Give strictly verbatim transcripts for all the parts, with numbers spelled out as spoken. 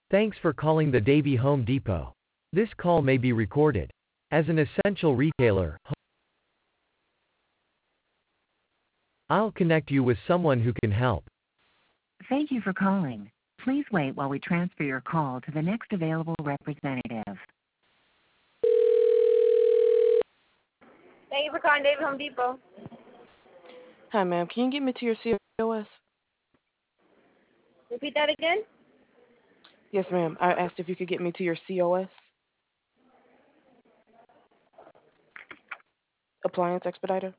Thanks for calling the Davy Home Depot. This call may be recorded. As an essential retailer, I'll connect you with someone who can help. Thank you for calling. Please wait while we transfer your call to the next available representative. Thank you for calling David Home Depot. Hi, ma'am. Can you get me to your C O S? Repeat that again? Yes, ma'am. I asked if you could get me to your C O S. Appliance expediter.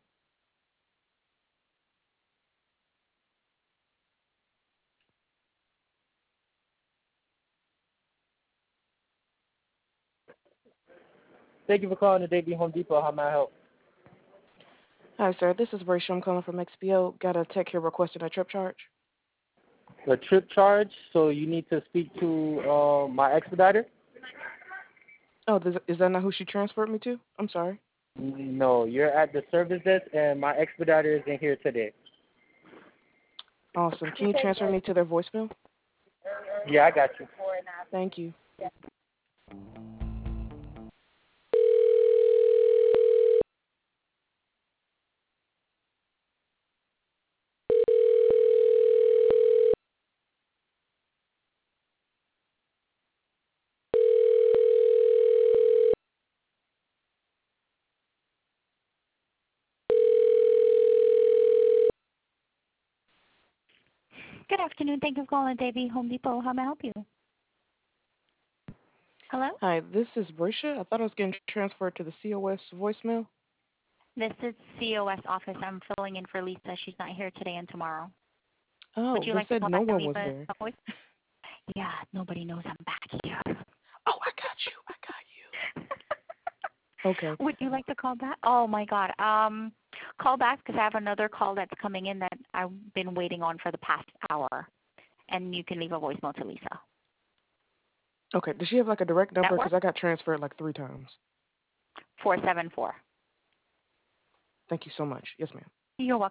Thank you for calling the Davy Home Depot. How may I help? Hi, sir. This is Rachel. I'm calling from X P O. Got a tech here requesting a trip charge. The trip charge, so you need to speak to uh, my expediter? Oh, does, is that not who she transferred me to? I'm sorry. No, you're at the service desk, and my expediter isn't here today. Awesome. Can you transfer me to their voicemail? Yeah, I got you. Thank you. Good afternoon. Thank you for calling Davy Home Depot. How may I help you? Hello? Hi, this is Brisha. I thought I was getting transferred to the C O S voicemail. This is C O S office. I'm filling in for Lisa. She's not here today and tomorrow. Oh, Would you they like to said call no back and one leave was a, there. a voice? Yeah, nobody knows I'm back here. Oh, I got you. I got you. Okay. Would you like to call back? Oh my God. Um, call back because I have another call that's coming in that I've been waiting on for the past hour, and you can leave a voicemail to Lisa. Okay. Does she have like a direct number? That Because works? I got transferred like three times. Four seven four. Thank you so much. Yes, ma'am. You're welcome.